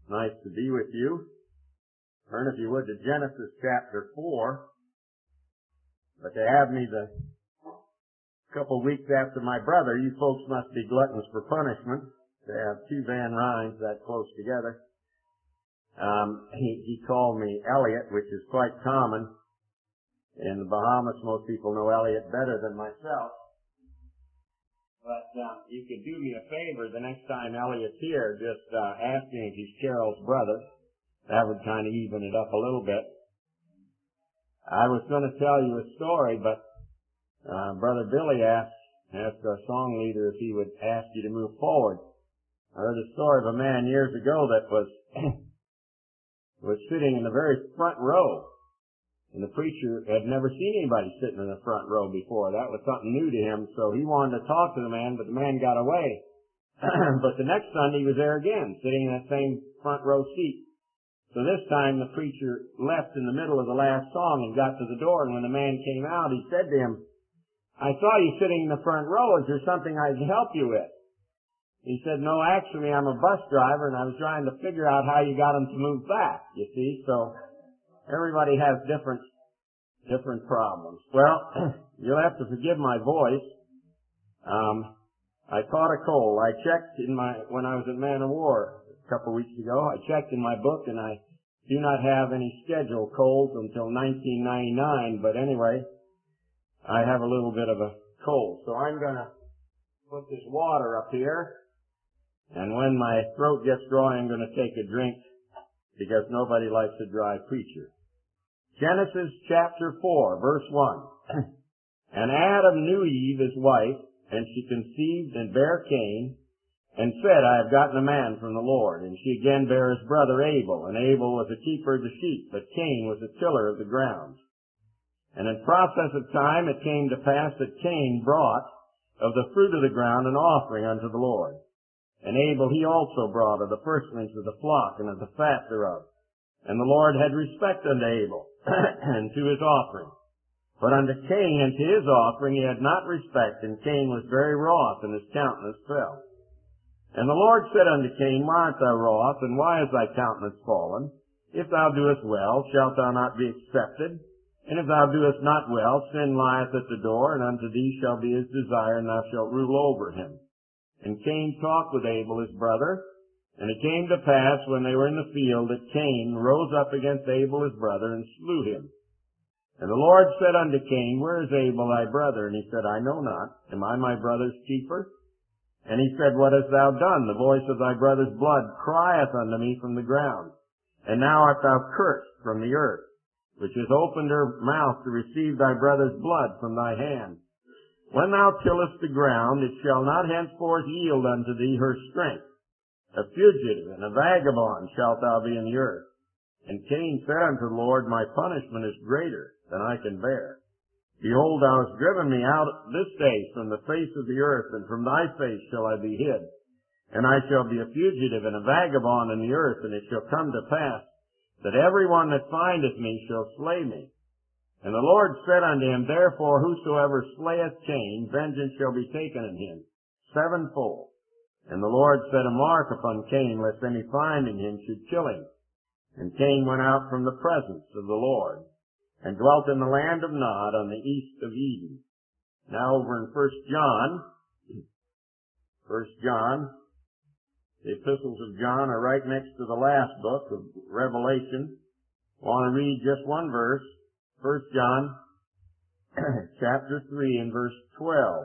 Nice to be with you. Turn, if you would, to Genesis chapter 4. But to have me the couple weeks after my brother, you folks must be gluttons for punishment to have two Van Rhines that close together. He called me Elliot, which is quite common. In the Bahamas, most people know Elliot better than myself. But you could do me a favor the next time Elliot's here, just ask him if he's Carol's brother. That would kind of even it up a little bit. I was going to tell you a story, but Brother Billy asked our song leader if he would ask you to move forward. I heard a story of a man years ago that was sitting in the very front row. And the preacher had never seen anybody sitting in the front row before. That was something new to him, so he wanted to talk to the man, but the man got away. But the next Sunday he was there again, sitting in that same front row seat. So this time the preacher left in the middle of the last song and got to the door, and when the man came out, he said to him, "I saw you sitting in the front row. Is there something I can help you with?" He said, "No, actually I'm a bus driver, and I was trying to figure out how you got them to move back, you see." So everybody has different problems. Well, you'll have to forgive my voice. I caught a cold. I checked when I was at Man of War a couple of weeks ago, I checked in my book, and I do not have any scheduled colds until 1999, but anyway, I have a little bit of a cold. So I'm going to put this water up here, and when my throat gets dry, I'm going to take a drink, because nobody likes a dry preacher. Genesis chapter 4, verse 1. And Adam knew Eve, his wife, and she conceived and bare Cain, and said, I have gotten a man from the Lord. And she again bare his brother Abel, and Abel was a keeper of the sheep, but Cain was a tiller of the ground. And in process of time it came to pass that Cain brought of the fruit of the ground an offering unto the Lord. And Abel he also brought of the firstlings of the flock and of the fat thereof. And the Lord had respect unto Abel, and to his offering. But unto Cain and to his offering he had not respect, and Cain was very wroth, and his countenance fell. And the Lord said unto Cain, Why art thou wroth, and why is thy countenance fallen? If thou doest well, shalt thou not be accepted? And if thou doest not well, sin lieth at the door, and unto thee shall be his desire, and thou shalt rule over him. And Cain talked with Abel his brother. And it came to pass, when they were in the field, that Cain rose up against Abel his brother, and slew him. And the Lord said unto Cain, Where is Abel thy brother? And he said, I know not. Am I my brother's keeper? And he said, What hast thou done? The voice of thy brother's blood crieth unto me from the ground. And now art thou cursed from the earth, which has opened her mouth to receive thy brother's blood from thy hand. When thou tillest the ground, it shall not henceforth yield unto thee her strength. A fugitive and a vagabond shalt thou be in the earth. And Cain said unto the Lord, My punishment is greater than I can bear. Behold, thou hast driven me out this day from the face of the earth, and from thy face shall I be hid. And I shall be a fugitive and a vagabond in the earth, and it shall come to pass that every one that findeth me shall slay me. And the Lord said unto him, Therefore whosoever slayeth Cain, vengeance shall be taken on him sevenfold. And the Lord set a mark upon Cain, lest any finding him should kill him. And Cain went out from the presence of the Lord, and dwelt in the land of Nod on the east of Eden. Now over in 1 John, the epistles of John are right next to the last book of Revelation. I want to read just one verse, 1 John chapter 3 and verse 12.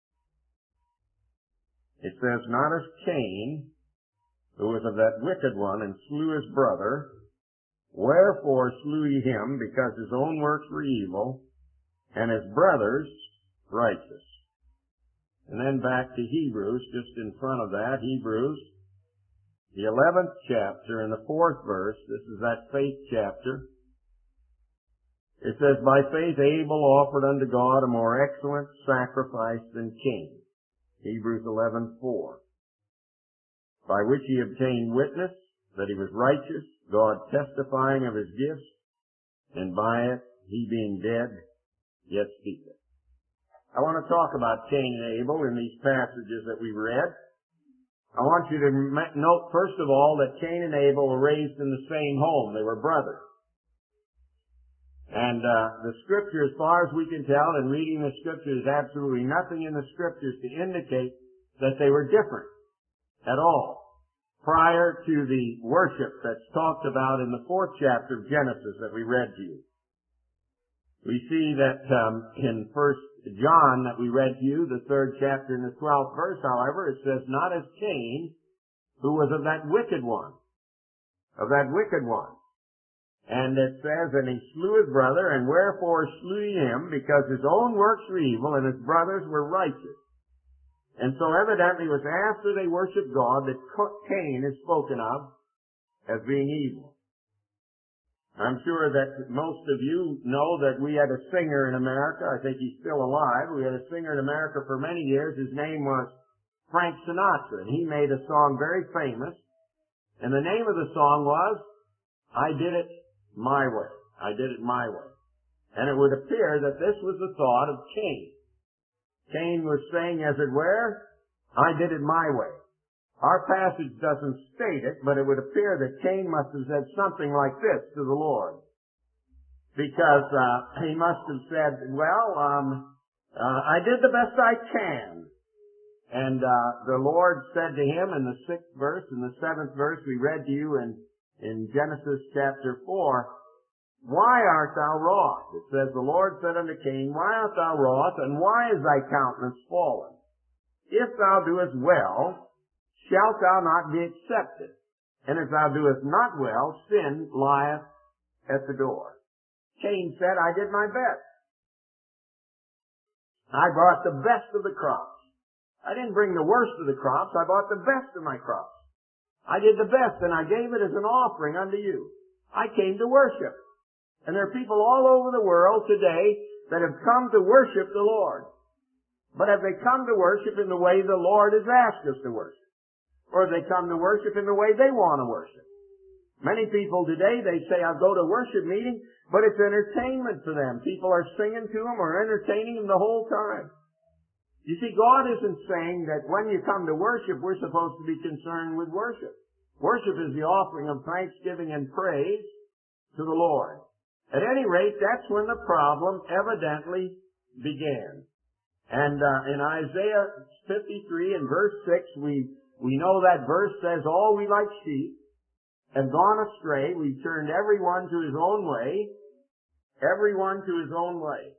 It says, Not as Cain, who was of that wicked one, and slew his brother. Wherefore slew he him, because his own works were evil, and his brother's righteous. And then back to Hebrews, just in front of that, Hebrews, the 11th chapter and the 4th verse. This is that faith chapter. It says, By faith Abel offered unto God a more excellent sacrifice than Cain. Hebrews 11:4. By which he obtained witness that he was righteous, God testifying of his gifts, and by it he being dead yet speaketh. I want to talk about Cain and Abel in these passages that we read. I want you to note, first of all, that Cain and Abel were raised in the same home. They were brothers. And the Scripture, as far as we can tell, in reading the Scripture, there's absolutely nothing in the Scriptures to indicate that they were different at all prior to the worship that's talked about in the 4th chapter of Genesis that we read to you. We see that in 1 John that we read to you, the 3rd chapter and the 12th verse, however, it says, not as Cain, who was of that wicked one. Of that wicked one. And it says, and he slew his brother, and wherefore slew he him? Because his own works were evil, and his brothers were righteous. And so evidently it was after they worshiped God that Cain is spoken of as being evil. I'm sure that most of you know that we had a singer in America. I think he's still alive. We had a singer in America for many years. His name was Frank Sinatra, and he made a song very famous. And the name of the song was, I Did It My Way. I Did It My Way. And it would appear that this was the thought of Cain. Cain was saying, as it were, I did it my way. Our passage doesn't state it, but it would appear that Cain must have said something like this to the Lord. Because he must have said, well, I did the best I can. And the Lord said to him in the 6th verse, and the 7th verse we read to you in Genesis chapter 4, why art thou wroth? It says, the Lord said unto Cain, why art thou wroth, and why is thy countenance fallen? If thou doest well, shalt thou not be accepted? And if thou doest not well, sin lieth at the door. Cain said, I did my best. I brought the best of the crops. I didn't bring the worst of the crops. I brought the best of my crops. I did the best, and I gave it as an offering unto you. I came to worship. And there are people all over the world today that have come to worship the Lord. But have they come to worship in the way the Lord has asked us to worship? Or have they come to worship in the way they want to worship? Many people today, they say, I'll go to a worship meeting, but it's entertainment for them. People are singing to them or entertaining them the whole time. You see, God isn't saying that when you come to worship, we're supposed to be concerned with worship. Worship is the offering of thanksgiving and praise to the Lord. At any rate, that's when the problem evidently began. And in Isaiah 53 and verse 6, we know that verse says, all we like sheep have gone astray. We've turned everyone to his own way. Everyone to his own way.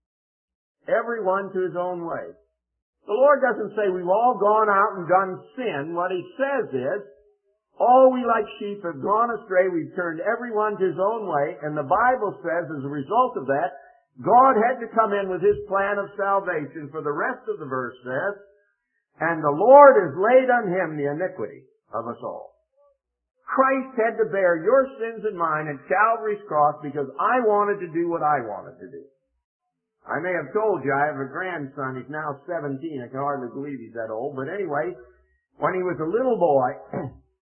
Everyone to his own way. The Lord doesn't say we've all gone out and done sin. What He says is, all we like sheep have gone astray. We've turned everyone to his own way. And the Bible says, as a result of that, God had to come in with His plan of salvation. For the rest of the verse says, and the Lord has laid on Him the iniquity of us all. Christ had to bear your sins and mine at Calvary's cross because I wanted to do what I wanted to do. I may have told you I have a grandson. He's now 17. I can hardly believe he's that old. But anyway, when he was a little boy,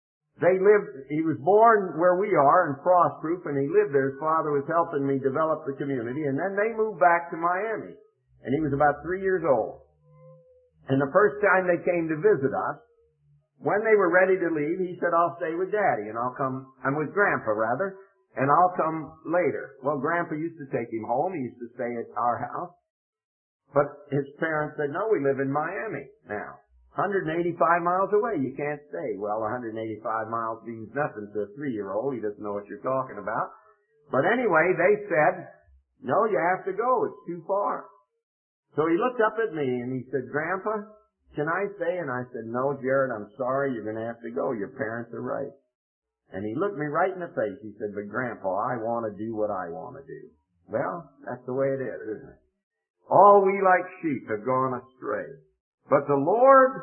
he was born where we are in Frostproof, and he lived there. His father was helping me develop the community, and then they moved back to Miami. And he was about 3 years old. And the first time they came to visit us, when they were ready to leave, he said, I'll stay with Daddy, and I'm with Grandpa, rather, and I'll come later. Well, Grandpa used to take him home. He used to stay at our house. But his parents said, no, we live in Miami now. 185 miles away, you can't stay. Well, 185 miles means nothing to a 3-year-old. He doesn't know what you're talking about. But anyway, they said, no, you have to go. It's too far. So he looked up at me and he said, Grandpa, can I stay? And I said, no, Jared, I'm sorry. You're going to have to go. Your parents are right. And he looked me right in the face. He said, but Grandpa, I want to do what I want to do. Well, that's the way it is, isn't it? All we like sheep have gone astray. But the Lord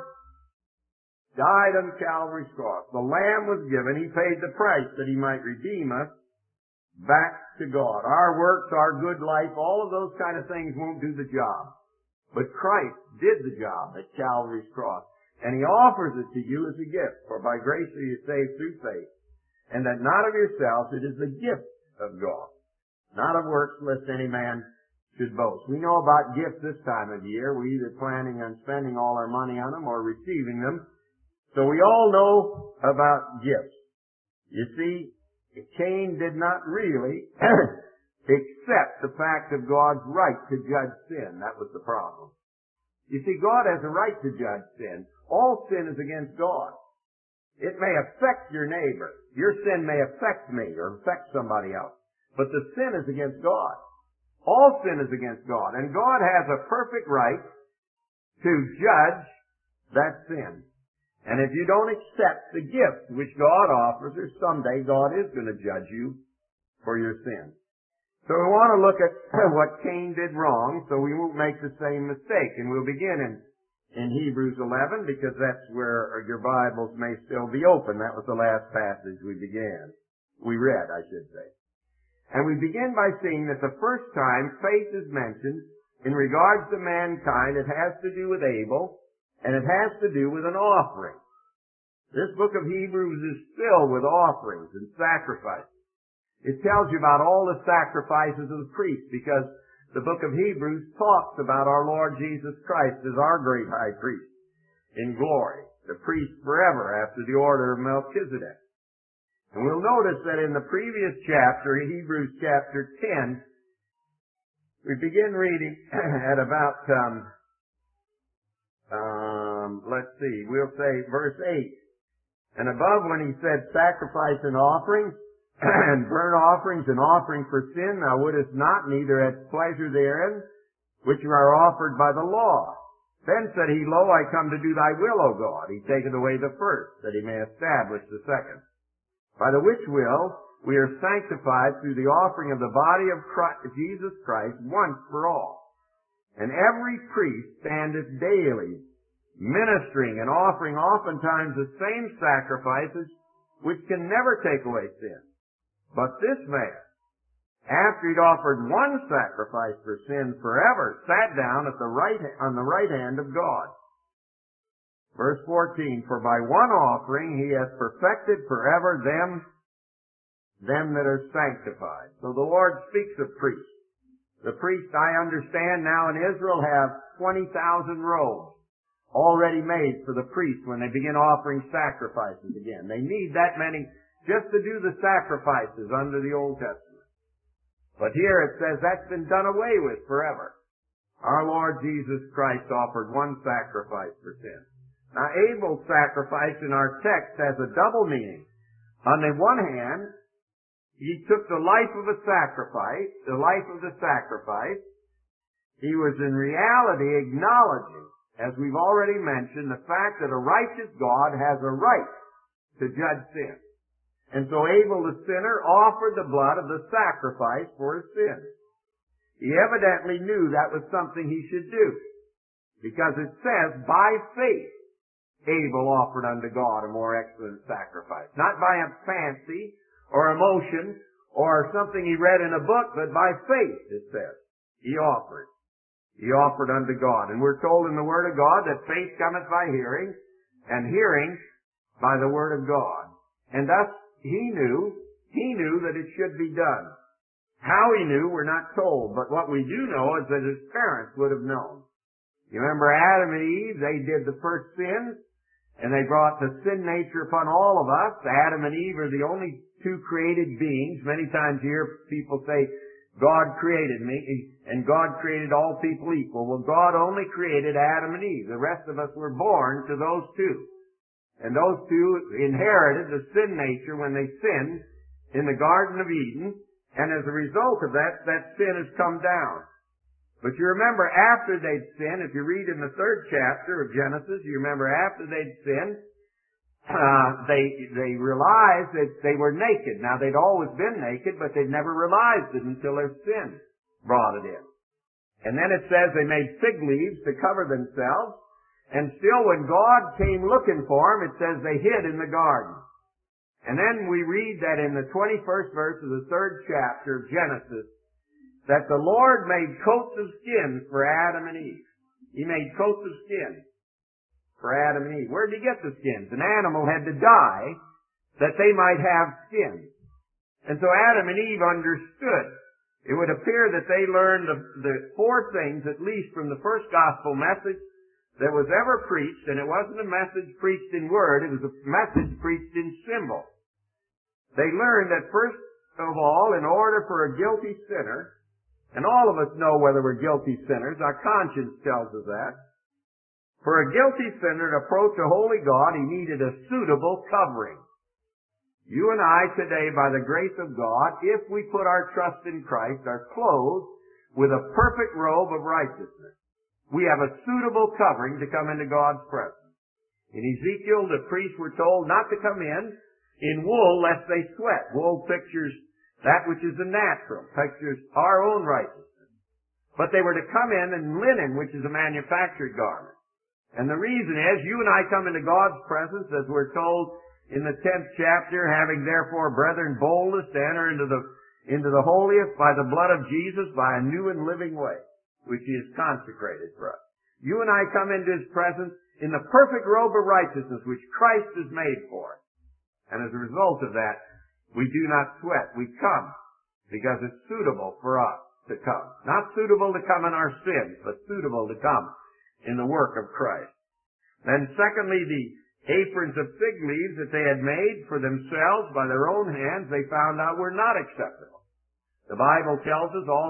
died on Calvary's cross. The Lamb was given. He paid the price that He might redeem us back to God. Our works, our good life, all of those kind of things won't do the job. But Christ did the job at Calvary's cross. And He offers it to you as a gift. For by grace are you saved through faith. And that not of yourselves, it is the gift of God. Not of works, lest any man should boast. We know about gifts this time of year. We're either planning on spending all our money on them or receiving them. So we all know about gifts. You see, Cain did not really accept the fact of God's right to judge sin. That was the problem. You see, God has a right to judge sin. All sin is against God. It may affect your neighbor. Your sin may affect me or affect somebody else. But the sin is against God. All sin is against God. And God has a perfect right to judge that sin. And if you don't accept the gift which God offers, or someday God is going to judge you for your sin. So we want to look at what Cain did wrong so we won't make the same mistake. And we'll begin in Hebrews 11 because that's where your Bibles may still be open. That was the last passage we read, I should say. And we begin by seeing that the first time faith is mentioned in regards to mankind, it has to do with Abel, and it has to do with an offering. This book of Hebrews is filled with offerings and sacrifices. It tells you about all the sacrifices of the priests because the book of Hebrews talks about our Lord Jesus Christ as our great high priest in glory, the priest forever after the order of Melchizedek. And we'll notice that in the previous chapter, Hebrews chapter 10, we begin reading at about, we'll say verse 8. And above when he said sacrifice and offerings, and burnt offerings and offering for sin, thou wouldest not, neither hadst pleasure therein, which are offered by the law. Then said he, Lo, I come to do thy will, O God. He taketh away the first, that he may establish the second. By the which will we are sanctified through the offering of the body of Jesus Christ once for all. And every priest standeth daily, ministering and offering oftentimes the same sacrifices, which can never take away sin. But this man, after he'd offered one sacrifice for sin forever, sat down on the right hand of God. Verse 14, for by one offering he hath perfected forever them that are sanctified. So the Lord speaks of priests. The priests, I understand now in Israel, have 20,000 robes already made for the priests when they begin offering sacrifices again. They need that many just to do the sacrifices under the Old Testament. But here it says that's been done away with forever. Our Lord Jesus Christ offered one sacrifice for sin. Now Abel's sacrifice in our text has a double meaning. On the one hand, he took the life of the sacrifice. He was in reality acknowledging, as we've already mentioned, the fact that a righteous God has a right to judge sin. And so Abel the sinner offered the blood of the sacrifice for his sin. He evidently knew that was something he should do. Because it says, by faith, Abel offered unto God a more excellent sacrifice. Not by a fancy or emotion or something he read in a book, but by faith, it says. He offered. He offered unto God. And we're told in the Word of God that faith cometh by hearing, and hearing by the Word of God. And thus, he knew that it should be done. How he knew, we're not told, but what we do know is that his parents would have known. You remember Adam and Eve, they did the first sin, and they brought the sin nature upon all of us. Adam and Eve are the only two created beings. Many times you hear people say, God created me, and God created all people equal. Well, God only created Adam and Eve. The rest of us were born to those two. And those two inherited the sin nature when they sinned in the Garden of Eden. And as a result of that, that sin has come down. But you remember after they'd sinned, if you read in the 3rd chapter of Genesis, you remember after they'd sinned, they realized that they were naked. Now they'd always been naked, but they'd never realized it until their sin brought it in. And then it says they made fig leaves to cover themselves. And still when God came looking for them, it says they hid in the garden. And then we read that in the 21st verse of the 3rd chapter of Genesis, that the Lord made coats of skins for Adam and Eve. He made coats of skins for Adam and Eve. Where did he get the skins? An animal had to die that they might have skins. And so Adam and Eve understood. It would appear that they learned the 4 things, at least from the first gospel message, that was ever preached, and it wasn't a message preached in word, it was a message preached in symbol. They learned that first of all, in order for a guilty sinner, and all of us know whether we're guilty sinners, our conscience tells us that, for a guilty sinner to approach a holy God, he needed a suitable covering. You and I today, by the grace of God, if we put our trust in Christ, are clothed with a perfect robe of righteousness. We have a suitable covering to come into God's presence. In Ezekiel, the priests were told not to come in wool lest they sweat. Wool pictures that which is the natural, pictures our own righteousness. But they were to come in linen, which is a manufactured garment. And the reason is, you and I come into God's presence, as we're told in the 10th chapter, having therefore, brethren, boldness to enter into the holiest by the blood of Jesus, by a new and living way, which He has consecrated for us. You and I come into His presence in the perfect robe of righteousness, which Christ has made for us. And as a result of that, we do not sweat. We come because it's suitable for us to come. Not suitable to come in our sins, but suitable to come in the work of Christ. Then secondly, the aprons of fig leaves that they had made for themselves by their own hands, they found out were not acceptable. The Bible tells us all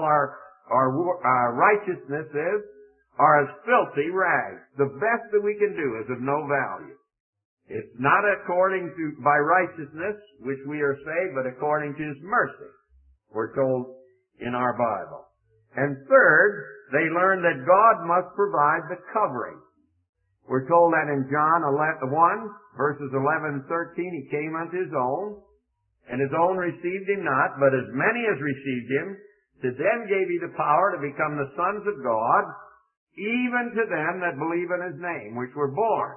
our righteousnesses are as filthy rags. The best that we can do is of no value. It's not according to by righteousness which we are saved, but according to His mercy, we're told in our Bible. And third, they learned that God must provide the covering. We're told that in John 1, verses 11 and 13, He came unto His own, and His own received Him not, but as many as received Him, to them gave He the power to become the sons of God, even to them that believe in His name, which were born.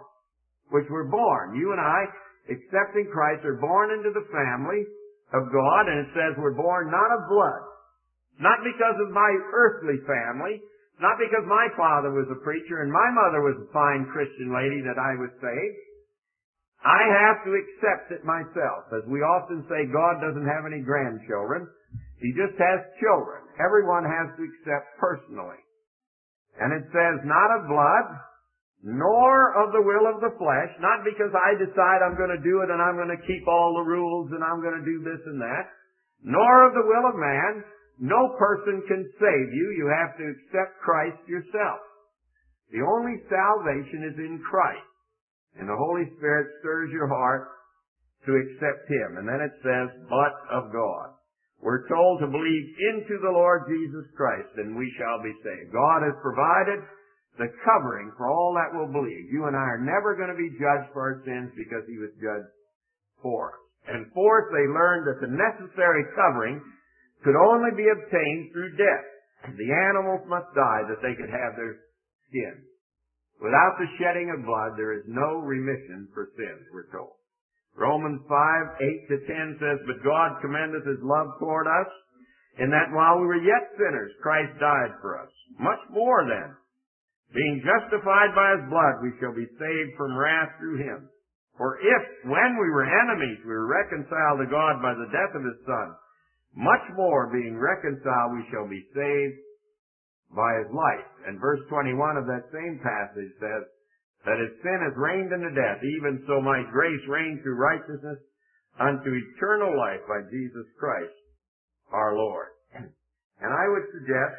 You and I, accepting Christ, are born into the family of God, and it says we're born not of blood, not because of my earthly family, not because my father was a preacher and my mother was a fine Christian lady that I was saved. I have to accept it myself. As we often say, God doesn't have any grandchildren. He just has children. Everyone has to accept personally. And it says, not of blood, nor of the will of the flesh, not because I decide I'm going to do it and I'm going to keep all the rules and I'm going to do this and that, nor of the will of man. No person can save you. You have to accept Christ yourself. The only salvation is in Christ. And the Holy Spirit stirs your heart to accept Him. And then it says, but of God. We're told to believe into the Lord Jesus Christ, and we shall be saved. God has provided the covering for all that will believe. You and I are never going to be judged for our sins because He was judged for us. And fourth, they learned that the necessary covering could only be obtained through death. The animals must die that they could have their skin. Without the shedding of blood, there is no remission for sins, we're told. Romans 5:8-10 says, but God commendeth His love toward us, in that while we were yet sinners, Christ died for us. Much more then, being justified by His blood, we shall be saved from wrath through Him. For if, when we were enemies, we were reconciled to God by the death of His Son, much more, being reconciled, we shall be saved by His life. And verse 21 of that same passage says, that as sin has reigned unto death, even so might grace reign through righteousness unto eternal life by Jesus Christ our Lord. And I would suggest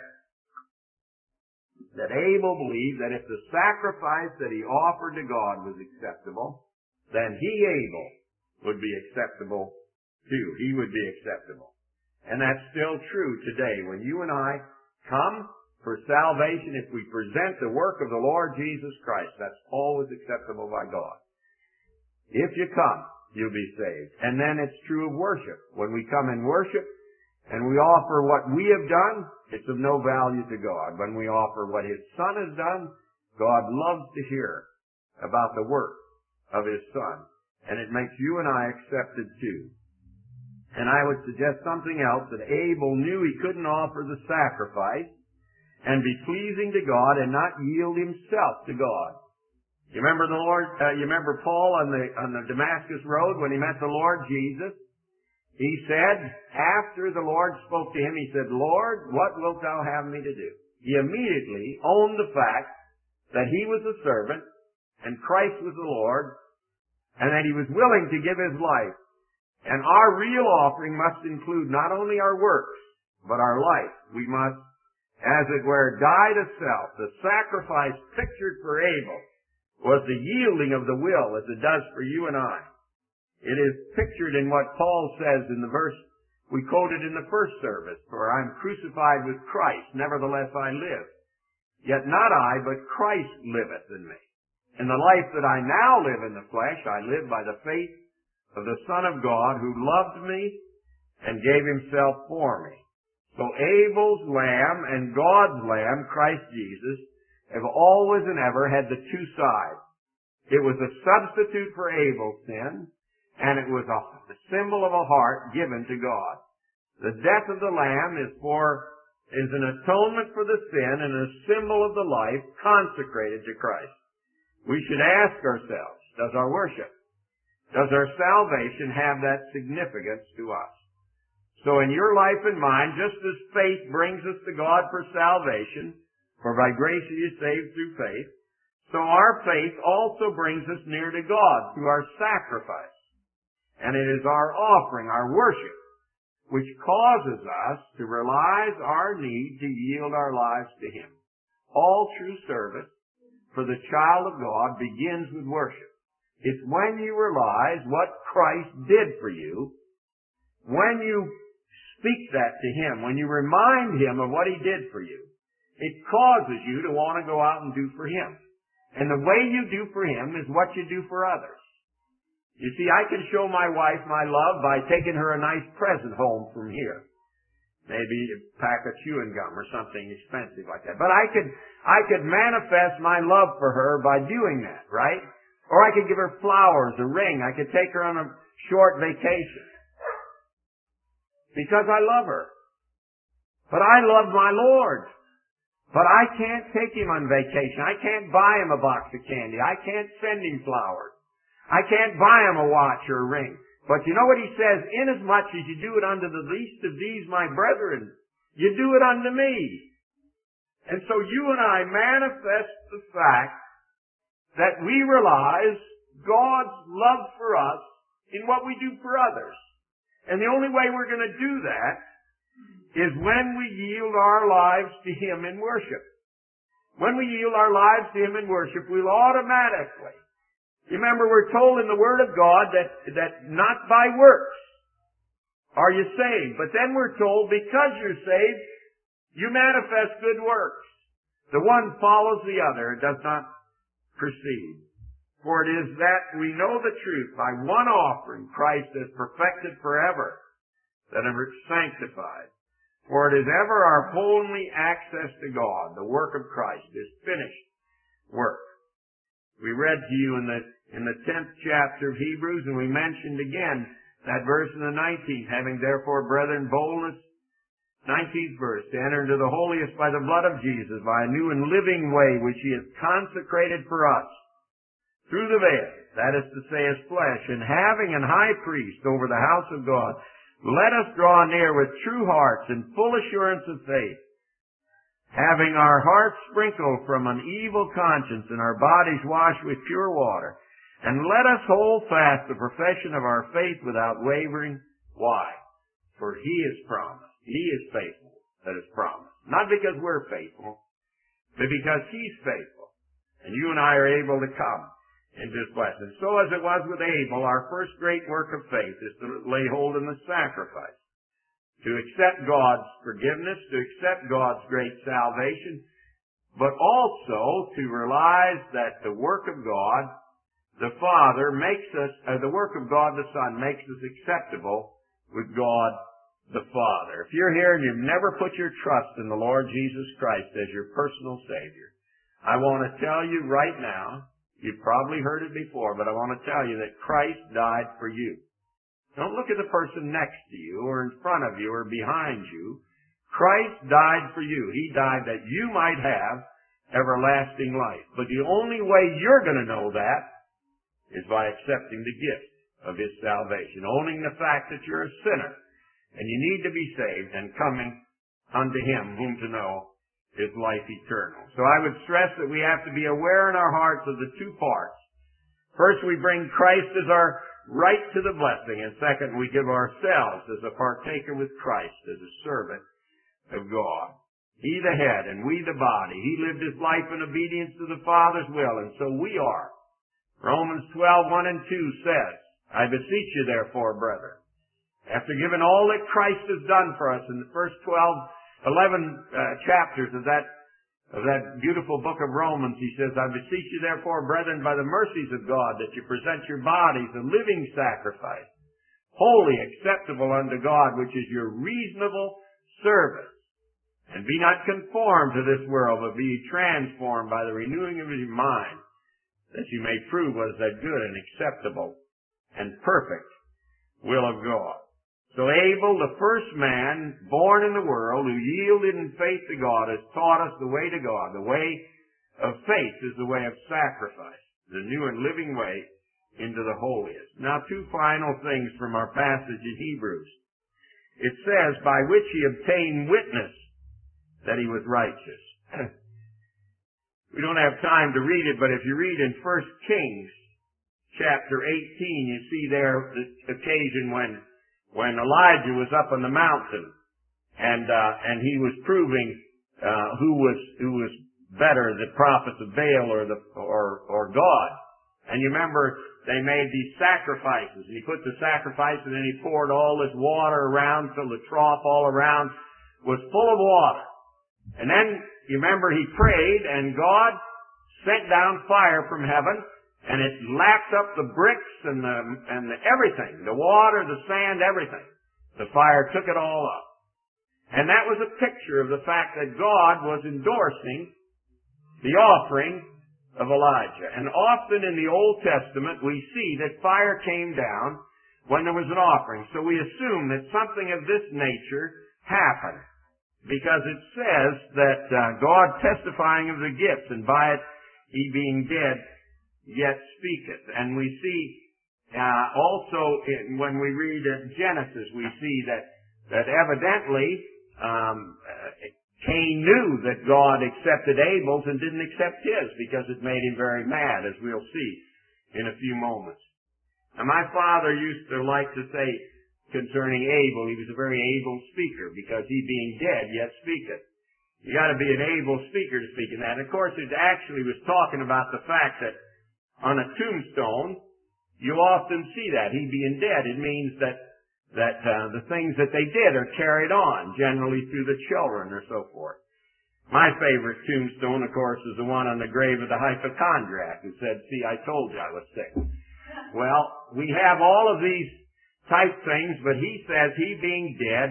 that Abel believed that if the sacrifice that he offered to God was acceptable, then he, Abel, would be acceptable too. He would be acceptable. And that's still true today. When you and I come for salvation, if we present the work of the Lord Jesus Christ, that's always acceptable by God. If you come, you'll be saved. And then it's true of worship. When we come in worship and we offer what we have done, it's of no value to God. When we offer what His Son has done, God loves to hear about the work of His Son. And it makes you and I accepted too. And I would suggest something else, that Abel knew he couldn't offer the sacrifice and be pleasing to God and not yield himself to God. You remember you remember Paul on the Damascus Road when he met the Lord Jesus? He said, after the Lord spoke to him, he said, Lord, what wilt thou have me to do? He immediately owned the fact that He was a servant and Christ was the Lord, and that He was willing to give His life. And our real offering must include not only our works, but our life. We must, as it were, die to self. The sacrifice pictured for Abel was the yielding of the will, as it does for you and I. It is pictured in what Paul says in the verse we quoted in the first service, "For I am crucified with Christ, nevertheless I live. Yet not I, but Christ liveth in me. In the life that I now live in the flesh, I live by the faith of the Son of God, who loved me and gave Himself for me." So Abel's lamb and God's lamb, Christ Jesus, have always and ever had the two sides. It was a substitute for Abel's sin, and it was a symbol of a heart given to God. The death of the lamb is an atonement for the sin and a symbol of the life consecrated to Christ. We should ask ourselves, does our worship, does our salvation have that significance to us? So in your life and mine, just as faith brings us to God for salvation, for by grace are you saved through faith, so our faith also brings us near to God through our sacrifice. And it is our offering, our worship, which causes us to realize our need to yield our lives to Him. All true service for the child of God begins with worship. It's when you realize what Christ did for you, when you speak that to Him, when you remind Him of what He did for you, it causes you to want to go out and do for Him. And the way you do for Him is what you do for others. You see, I can show my wife my love by taking her a nice present home from here. Maybe a pack of chewing gum or something expensive like that. But I could manifest my love for her by doing that, right? Or I could give her flowers, a ring. I could take her on a short vacation. Because I love her. But I love my Lord. But I can't take Him on vacation. I can't buy Him a box of candy. I can't send Him flowers. I can't buy Him a watch or a ring. But you know what He says? Inasmuch as you do it unto the least of these, my brethren, you do it unto me. And so you and I manifest the fact that we realize God's love for us in what we do for others. And the only way we're going to do that is when we yield our lives to Him in worship. When we yield our lives to Him in worship, we'll automatically. You remember we're told in the Word of God that not by works are you saved. But then we're told because you're saved, you manifest good works. The one follows the other, it does not proceed. For it is that we know the truth by one offering Christ is perfected forever, that ever sanctified. For it is ever our only access to God, the work of Christ, His finished work. We read to you in the 10th chapter of Hebrews, and we mentioned again that verse in the 19th, having therefore, brethren, boldness, 19th verse, to enter into the holiest by the blood of Jesus, by a new and living way which He has consecrated for us, through the veil, that is to say, His flesh, and having an high priest over the house of God, let us draw near with true hearts and full assurance of faith, having our hearts sprinkled from an evil conscience and our bodies washed with pure water. And let us hold fast the profession of our faith without wavering. Why? For He is promised. He is faithful that is promised. Not because we're faithful, but because He's faithful. And you and I are able to come into His blessing. So as it was with Abel, our first great work of faith is to lay hold in the sacrifice. To accept God's forgiveness, to accept God's great salvation, but also to realize that the work of God, the Father, makes us, the work of God the Son makes us acceptable with God the Father. If you're here and you've never put your trust in the Lord Jesus Christ as your personal Savior, I want to tell you right now, you've probably heard it before, but I want to tell you that Christ died for you. Don't look at the person next to you or in front of you or behind you. Christ died for you. He died that you might have everlasting life. But the only way you're going to know that is by accepting the gift of His salvation, owning the fact that you're a sinner and you need to be saved and coming unto Him whom to know is life eternal. So I would stress that we have to be aware in our hearts of the two parts. First, we bring Christ as our right to the blessing, and second, we give ourselves as a partaker with Christ, as a servant of God. He the head, and we the body. He lived his life in obedience to the Father's will, and so we are. Romans 12:1 and 2 says, I beseech you therefore, brethren, after giving all that Christ has done for us in the first 11 chapters of that beautiful book of Romans, he says, I beseech you therefore, brethren, by the mercies of God, that you present your bodies a living sacrifice, holy, acceptable unto God, which is your reasonable service. And be not conformed to this world, but be transformed by the renewing of your mind, that you may prove what is that good and acceptable and perfect will of God. So Abel, the first man born in the world who yielded in faith to God, has taught us the way to God. The way of faith is the way of sacrifice, the new and living way into the holiest. Now, two final things from our passage in Hebrews. It says, by which he obtained witness that he was righteous. We don't have time to read it, but if you read in 1 Kings chapter 18, you see there the occasion when Elijah was up on the mountain and he was proving who was better, the prophets of Baal or God. And you remember they made these sacrifices, and he put the sacrifice and then he poured all this water around till the trough all around was full of water. And then you remember he prayed and God sent down fire from heaven and it lapped up the bricks and everything, the water, the sand, everything. The fire took it all up. And that was a picture of the fact that God was endorsing the offering of Elijah. And often in the Old Testament we see that fire came down when there was an offering. So we assume that something of this nature happened, because it says that God testifying of the gifts, and by it he being dead yet speaketh. And we see also when we read Genesis, we see that evidently Cain knew that God accepted Abel's and didn't accept his, because it made him very mad, as we'll see in a few moments. Now, my father used to like to say concerning Abel, he was a very able speaker, because he being dead yet speaketh. You got to be an able speaker to speak in that. And of course, it actually was talking about the fact that on a tombstone, you often see that. He being dead, it means that the things that they did are carried on, generally through the children or so forth. My favorite tombstone, of course, is the one on the grave of the hypochondriac who said, see, I told you I was sick. Well, we have all of these type things, but he says, he being dead,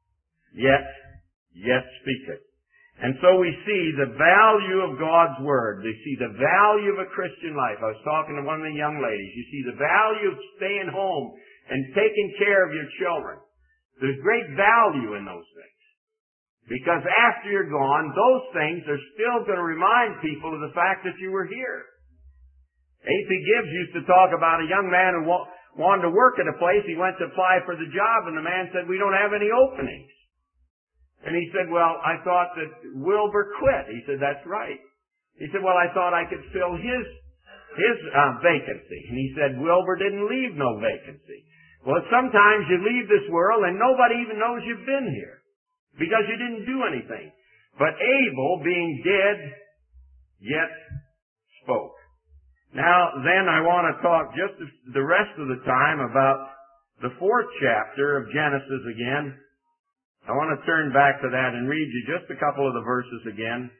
yet speaketh. And so we see the value of God's Word. We see the value of a Christian life. I was talking to one of the young ladies. You see the value of staying home and taking care of your children. There's great value in those things. Because after you're gone, those things are still going to remind people of the fact that you were here. A.P. Gibbs used to talk about a young man who wanted to work at a place. He went to apply for the job, and the man said, we don't have any openings. And he said, well, I thought that Wilbur quit. He said, that's right. He said, well, I thought I could fill his vacancy. And he said, Wilbur didn't leave no vacancy. Well, sometimes you leave this world and nobody even knows you've been here because you didn't do anything. But Abel, being dead, yet spoke. Now, then I want to talk just the rest of the time about the 4th chapter of Genesis again. I want to turn back to that and read you just a couple of the verses again.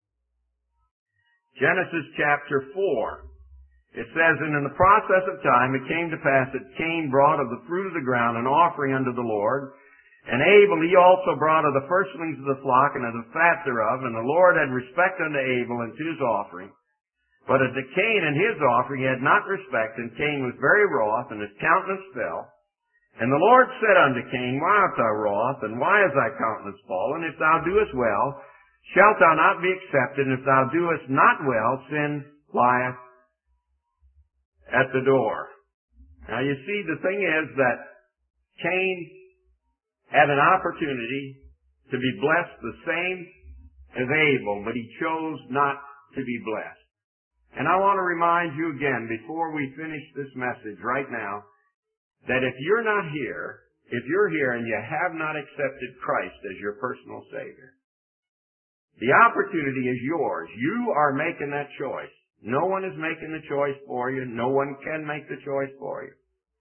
Genesis chapter 4. It says, and in the process of time it came to pass that Cain brought of the fruit of the ground an offering unto the Lord, and Abel he also brought of the firstlings of the flock and of the fat thereof, and the Lord had respect unto Abel and to his offering. But unto Cain and his offering he had not respect, and Cain was very wroth, and his countenance fell. And the Lord said unto Cain, why art thou wroth, and why is thy countenance fallen? If thou doest well, shalt thou not be accepted, and if thou doest not well, sin lieth at the door. Now you see, the thing is that Cain had an opportunity to be blessed the same as Abel, but he chose not to be blessed. And I want to remind you again, before we finish this message right now, that if you're not here, if you're here and you have not accepted Christ as your personal Savior, the opportunity is yours. You are making that choice. No one is making the choice for you. No one can make the choice for you.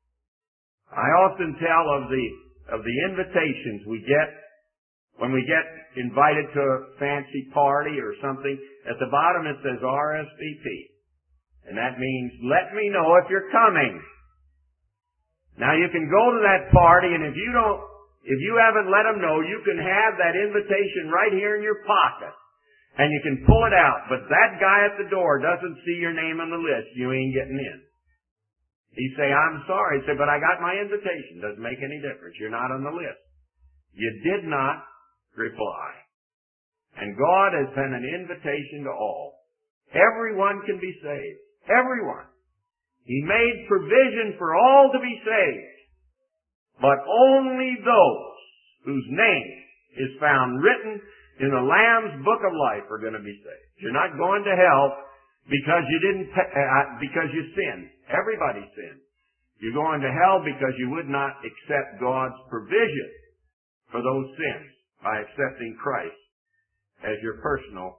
I often tell of the invitations we get when we get invited to a fancy party or something. At the bottom it says RSVP. And that means, let me know if you're coming. Now you can go to that party, and if you haven't let them know, you can have that invitation right here in your pocket. And you can pull it out. But that guy at the door doesn't see your name on the list. You ain't getting in. He say, I'm sorry. He say, but I got my invitation. Doesn't make any difference. You're not on the list. You did not reply. And God has sent an invitation to all. Everyone can be saved. Everyone. He made provision for all to be saved. But only those whose name is found written in the Lamb's Book of Life are going to be saved. You're not going to hell because because you sinned. Everybody sinned. You're going to hell because you would not accept God's provision for those sins by accepting Christ as your personal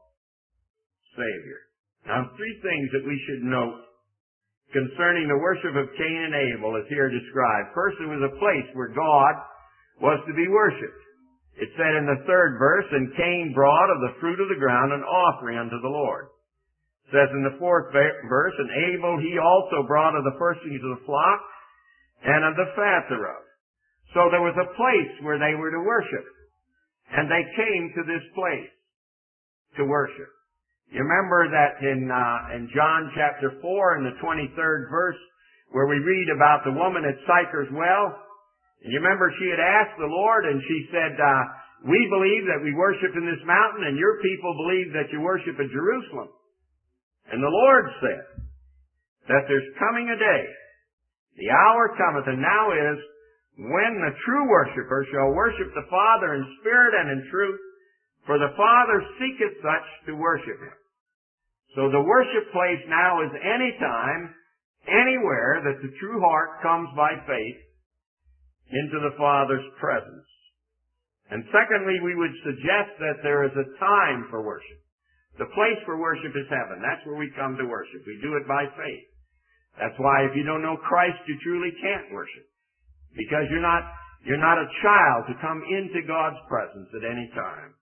Savior. Now, three things that we should note concerning the worship of Cain and Abel is here described. First, it was a place where God was to be worshipped. It said in the 3rd verse, and Cain brought of the fruit of the ground an offering unto the Lord. It says in the 4th verse, and Abel he also brought of the firstlings of the flock and of the fat thereof. So there was a place where they were to worship. And they came to this place to worship. You remember that in John chapter 4 in the 23rd verse where we read about the woman at Sychar's well? And you remember she had asked the Lord and she said, we believe that we worship in this mountain and your people believe that you worship at Jerusalem. And the Lord said that there's coming a day, the hour cometh, and now is, when the true worshiper shall worship the Father in spirit and in truth, for the Father seeketh such to worship him. So the worship place now is any time, anywhere that the true heart comes by faith into the Father's presence. And secondly, we would suggest that there is a time for worship. The place for worship is heaven. That's where we come to worship. We do it by faith. That's why if you don't know Christ, you truly can't worship. Because you're not a child to come into God's presence at any time.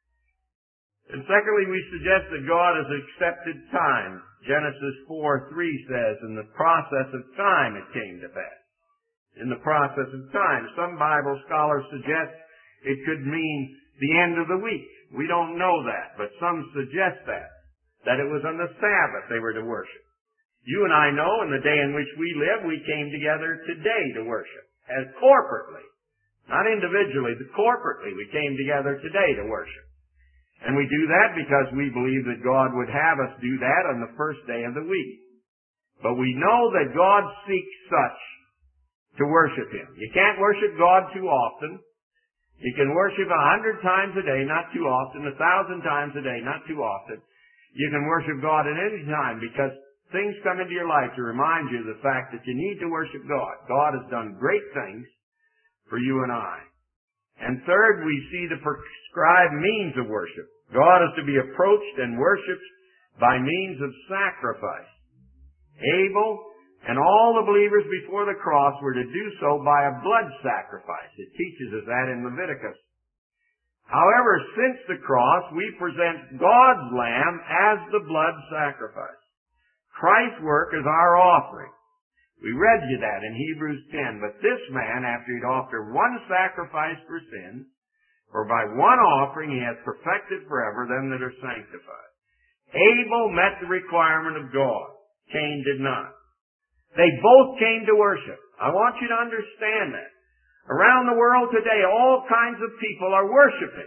And secondly, we suggest that God has accepted time. Genesis 4:3 says, in the process of time it came to pass. In the process of time. Some Bible scholars suggest it could mean the end of the week. We don't know that, but some suggest that it was on the Sabbath they were to worship. You and I know in the day in which we live, we came together today to worship. As corporately. Not individually, but corporately we came together today to worship. And we do that because we believe that God would have us do that on the first day of the week. But we know that God seeks such to worship Him. You can't worship God too often. You can worship 100 times a day, not too often, 1,000 times a day, not too often. You can worship God at any time because things come into your life to remind you of the fact that you need to worship God. God has done great things for you and I. And third, we see the prescribed means of worship. God is to be approached and worshipped by means of sacrifice. Abel and all the believers before the cross were to do so by a blood sacrifice. It teaches us that in Leviticus. However, since the cross, we present God's Lamb as the blood sacrifice. Christ's work is our offering. We read you that in Hebrews 10. But this man, after he'd offered one sacrifice for sins, for by one offering he hath perfected forever them that are sanctified. Abel met the requirement of God. Cain did not. They both came to worship. I want you to understand that. Around the world today, all kinds of people are worshiping.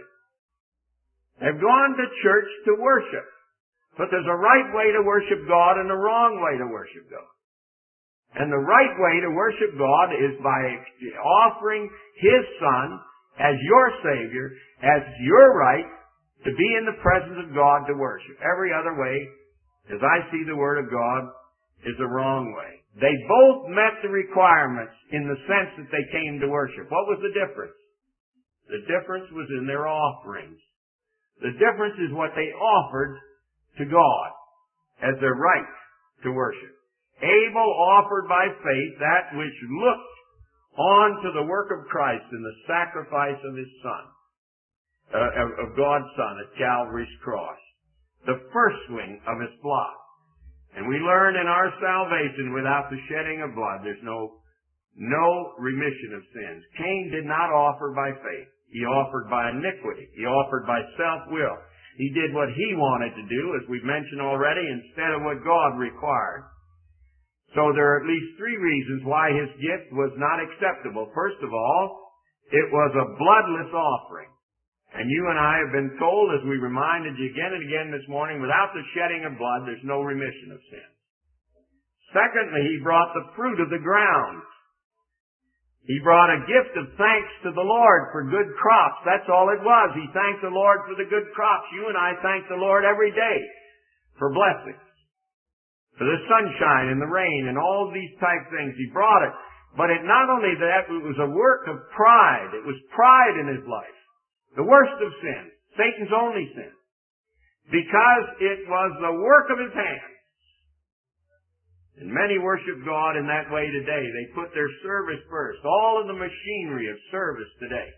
They've gone to church to worship. But there's a right way to worship God and a wrong way to worship God. And the right way to worship God is by offering His Son as your Savior, as your right to be in the presence of God to worship. Every other way, as I see the Word of God, is the wrong way. They both met the requirements in the sense that they came to worship. What was the difference? The difference was in their offerings. The difference is what they offered to God as their right to worship. Abel offered by faith that which looked on to the work of Christ in the sacrifice of His Son, of God's Son at Calvary's cross, the firstling of His flock. And we learn in our salvation, without the shedding of blood, there's no remission of sins. Cain did not offer by faith. He offered by iniquity. He offered by self-will. He did what he wanted to do, as we've mentioned already, instead of what God required. So there are at least three reasons why his gift was not acceptable. First of all, it was a bloodless offering. And you and I have been told, as we reminded you again and again this morning, without the shedding of blood, there's no remission of sin. Secondly, he brought the fruit of the ground. He brought a gift of thanks to the Lord for good crops. That's all it was. He thanked the Lord for the good crops. You and I thank the Lord every day for blessings, for the sunshine and the rain and all these type things. He brought it. But it not only that, it was a work of pride. It was pride in his life. The worst of sins, Satan's only sin, because it was the work of his hands. And many worship God in that way today. They put their service first. All of the machinery of service today.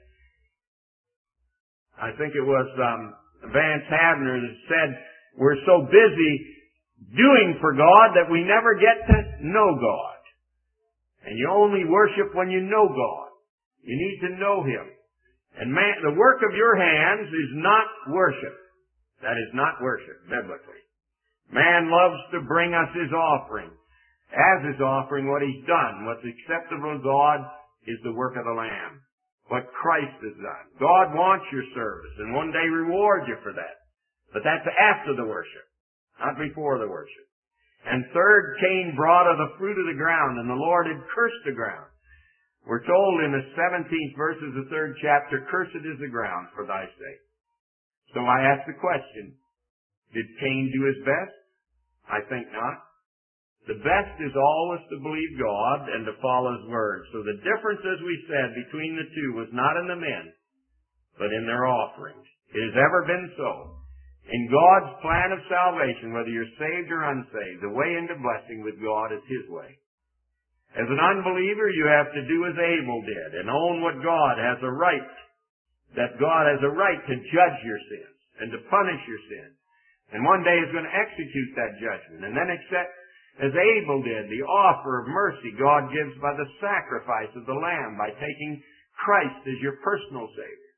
I think it was Vance Havner that said, we're so busy doing for God that we never get to know God. And you only worship when you know God. You need to know Him. And man, the work of your hands is not worship. That is not worship, biblically. Man loves to bring us his offering. As his offering, what he's done, what's acceptable to God, is the work of the Lamb. What Christ has done. God wants your service, and one day reward you for that. But that's after the worship, not before the worship. And third, Cain brought of the fruit of the ground, and the Lord had cursed the ground. We're told in the 17th verse of the 3rd chapter, cursed is the ground for thy sake. So I ask the question, did Cain do his best? I think not. The best is always to believe God and to follow His word. So the difference, as we said, between the two was not in the men, but in their offerings. It has ever been so. In God's plan of salvation, whether you're saved or unsaved, the way into blessing with God is His way. As an unbeliever, you have to do as Abel did and own what God has a right, that God has a right to judge your sins and to punish your sins. And one day He's going to execute that judgment. And then accept, as Abel did, the offer of mercy God gives by the sacrifice of the Lamb, by taking Christ as your personal Savior,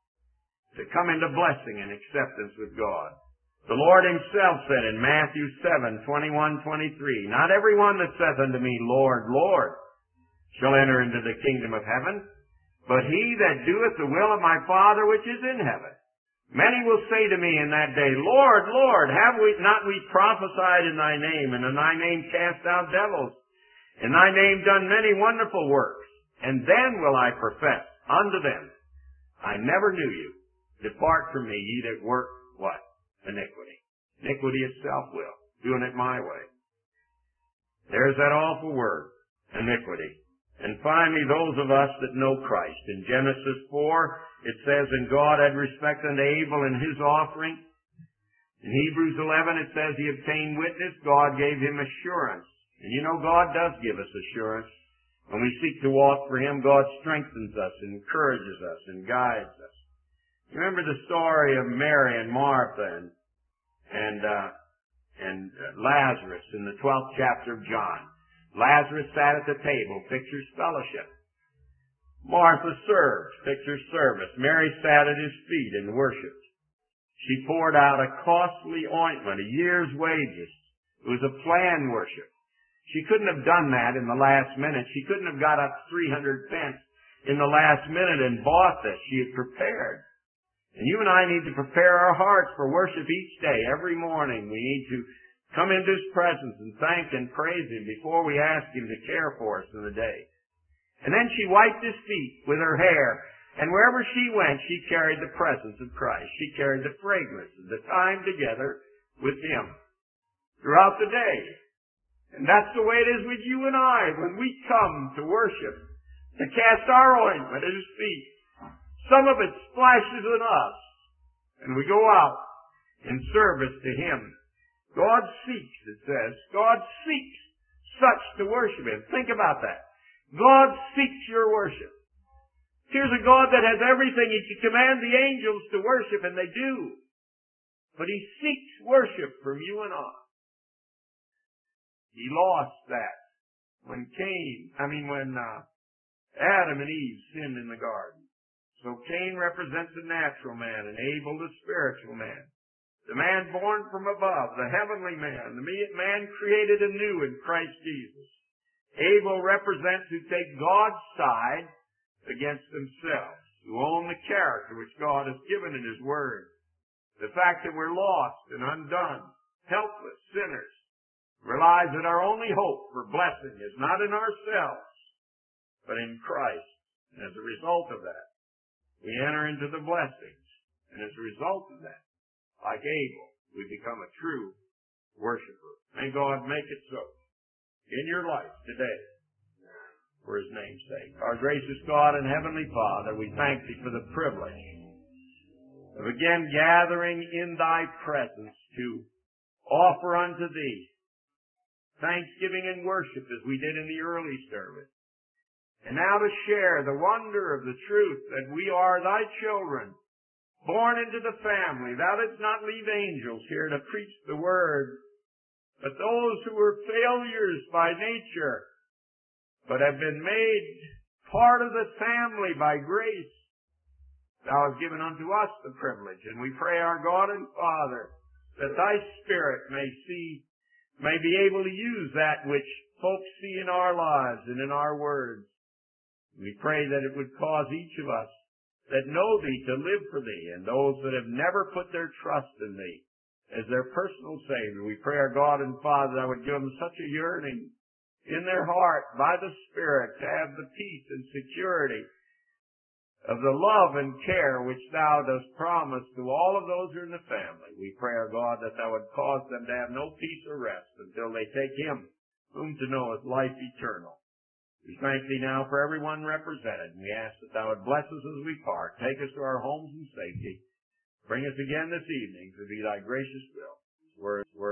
to come into blessing and acceptance with God. The Lord Himself said in Matthew 7:21-23, not everyone that saith unto me, Lord, Lord, shall enter into the kingdom of heaven, but he that doeth the will of my Father which is in heaven. Many will say to me in that day, Lord, Lord, have we not we prophesied in thy name, and in thy name cast out devils, in thy name done many wonderful works? And then will I profess unto them, I never knew you. Depart from me, ye that work what? Iniquity. Iniquity is self-will, doing it my way. There's that awful word, iniquity. And finally, those of us that know Christ. In Genesis 4, it says, and God had respect unto Abel and his offering. In Hebrews 11, it says he obtained witness. God gave him assurance. And you know, God does give us assurance. When we seek to walk for Him, God strengthens us, encourages us, and guides us. Remember the story of Mary and Martha and Lazarus in the 12th chapter of John. Lazarus sat at the table, pictures fellowship. Martha served, pictures service. Mary sat at His feet and worshiped. She poured out a costly ointment, a year's wages. It was a planned worship. She couldn't have done that in the last minute. She couldn't have got up 300 pence in the last minute and bought this. She had prepared. And you and I need to prepare our hearts for worship each day. Every morning we need to come into His presence and thank and praise Him before we ask Him to care for us in the day. And then she wiped His feet with her hair And wherever she went, she carried the presence of Christ. She carried the fragrance of the time together with Him throughout the day. And that's the way it is with you and I when we come to worship, to cast our ointment at His feet. Some of it splashes on us, and we go out in service to Him. God seeks, it says. God seeks such to worship Him. Think about that. God seeks your worship. Here's a God that has everything. He can command the angels to worship, and they do. But He seeks worship from you and I. He lost that when Adam and Eve sinned in the garden. So Cain represents the natural man and Abel the spiritual man. The man born from above, the heavenly man, the man created anew in Christ Jesus. Abel represents who take God's side against themselves, who own the character which God has given in His Word. The fact that we're lost and undone, helpless sinners, realize that our only hope for blessing is not in ourselves, but in Christ. And as a result of that, we enter into the blessings. And as a result of that, like Abel, we become a true worshiper. May God make it so in your life today for His name's sake. Our gracious God and Heavenly Father, we thank Thee for the privilege of again gathering in Thy presence to offer unto Thee thanksgiving and worship as we did in the early service. And now to share the wonder of the truth that we are Thy children, born into the family. Thou didst not leave angels here to preach the Word, but those who were failures by nature, but have been made part of the family by grace. Thou hast given unto us the privilege, and we pray, our God and Father, that Thy Spirit may be able to use that which folks see in our lives and in our words. We pray that it would cause each of us that know Thee to live for Thee, and those that have never put their trust in Thee as their personal Savior. We pray, our God and Father, that would give them such a yearning in their heart by the Spirit to have the peace and security of the love and care which Thou dost promise to all of those who are in the family. We pray, our God, that Thou would cause them to have no peace or rest until they take Him, whom to know is life eternal. We thank Thee now for everyone represented, and we ask that Thou would bless us as we part. Take us to our homes in safety. Bring us again this evening to be Thy gracious will. Word